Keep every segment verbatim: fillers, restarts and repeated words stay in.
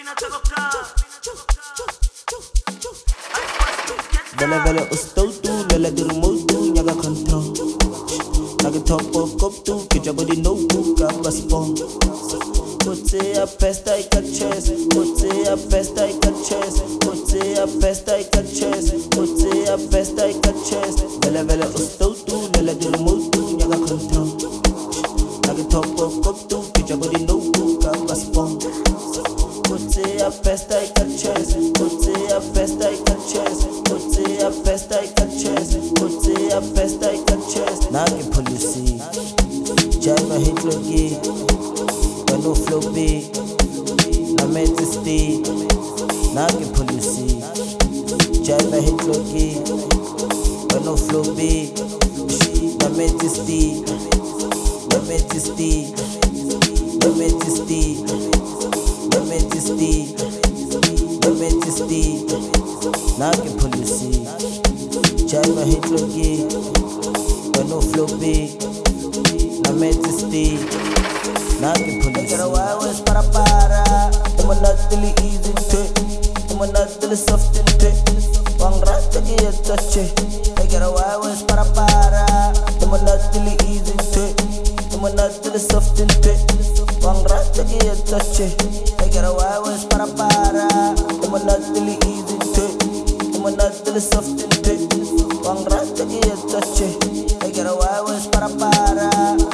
Vele vele ustotu, vele dirmotu, nyaga control. Nage top of cop to, get your body no book, up a spawn. Put a pesta I can chase, put a pesta I can chase, put a pesta I can chase, put a pesta I can chase. Vele vele ustotu, vele dirmotu, nyaga control. Nage top of cop to, get your body no book, up a spawn. Put a pesta I can chase, put a pesta I can chase, put a pesta I can chase, put a pesta I can chase. Nage policy, jai my hit logi, but no flow be, na majesty. Nage policy, jai my hit logi, but no flow be, na majesty, na majesty, na majesty. Your majesty, your majesty, Nage policy, jai my hit logi, but no flow be, na majesty, Nage policy. Get away with para para, I'm not really easy to, I'm not really soft to, one rat to get touch it. I get away with para para, I'm not really easy to, I'm not really soft to, one rat to get touch it. I get away with para para, I'm not really easy to, I'm not really soft to, one rat to get touch it. I get away with para para,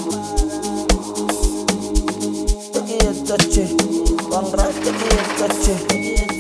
to get touch it, one rat to get touch it.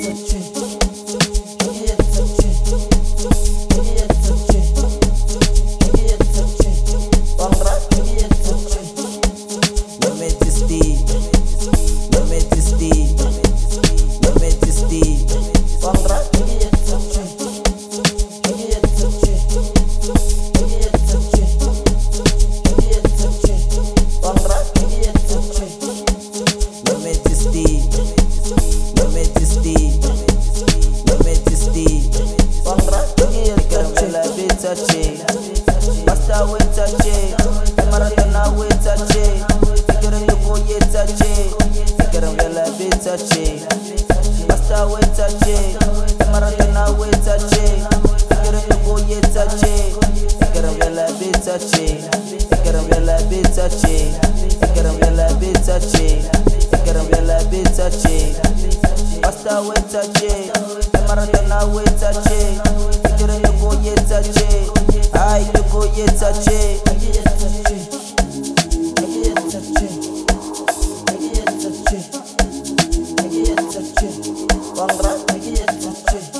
Basta we touch it, maratona we touch it. Get the boy touch it, get him vela be touch it. Basta we touch it, maratona we touch it. Get the boy touch it, get him vela be touch it. Get him vela be touch it, get him vela be touch it. Get him vela be touch it. Basta we touch it, maratona we touch it. Get the boy touch it. I the boy touch it. I get touch it. I get touch it. I get touch it. I get touch it. One rat, I get touch it.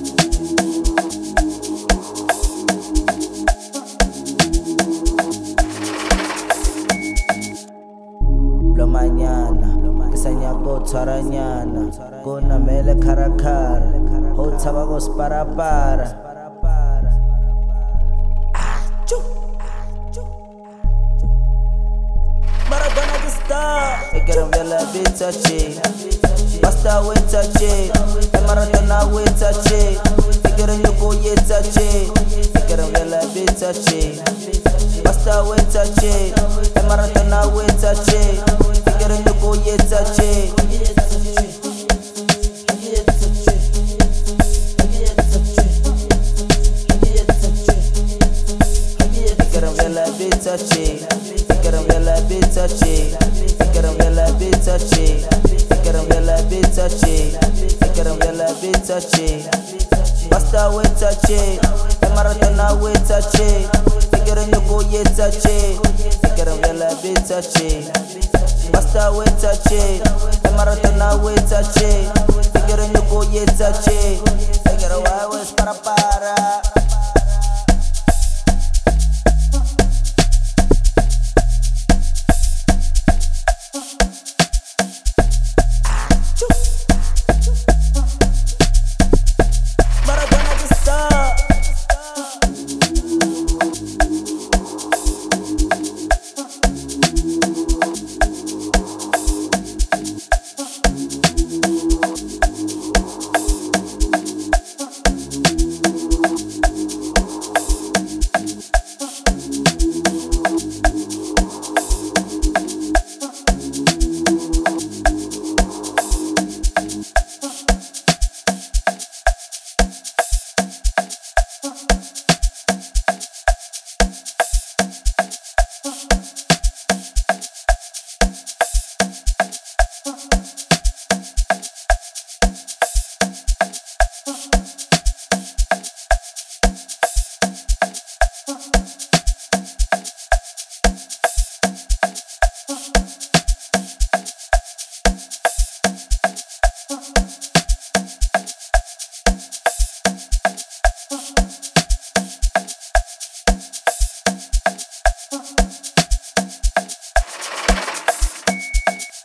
Lo mañana, esanya go taranyana, go na mele karakara, ho tabagos para para. I get him vela be touch it, basta we touch it, maratona we touch it. I get him the boy touch it, I get him vela be touch it, basta we touch it, maratona we touch it. I get him the boy touch it. Touch it, get him vela be touch it, get him vela be touch it, get him vela be touch it, get him vela be touch it. Basta we touch it, maratona we touch it. Get him the boy touch it, get him vela be touch it. Basta we touch it, maratona we touch it. Get him the boy touch it. I get away with para para.